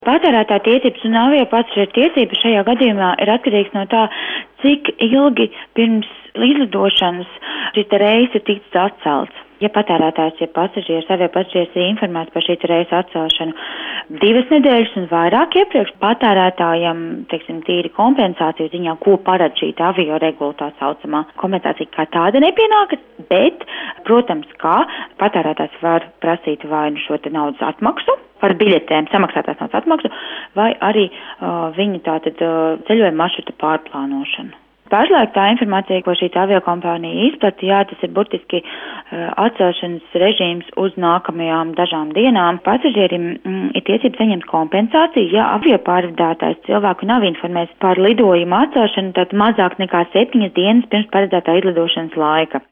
Patērētāja tiesības un aviopasažieru tiesības šajā gadījumā ir atkarīgs no tā, cik ilgi pirms izlidošanas šī reise tiks atcelts. Ja patērētājs, ja aviopasažieris ir informēts par šī reises atcelšanu 2 nedēļas un vairāk iepriekš, patērētājam, tīri kompensāciju ziņā, ko paredz šī avioregula tā saucamā, kompensācija kā tāda nepienākas, bet, protams, kā patērētājs var prasīt vai nu šo naudas atmaksu par biļetēm, samaksātās naudas atmaksu, vai arī viņu ceļojuma maršruta pārplānošanu. Pašlaik tā informācija, ko šī aviokompānija izplatīja, tas ir burtiski atcelšanas režīms uz nākamajām dažām dienām. Pasažierim ir tiesības saņemt kompensāciju, ja aviopārvadātājs cilvēku nav informējis par lidojumu atcelšanu, tad mazāk nekā 7 dienas pirms paredzētā izlidošanas laika.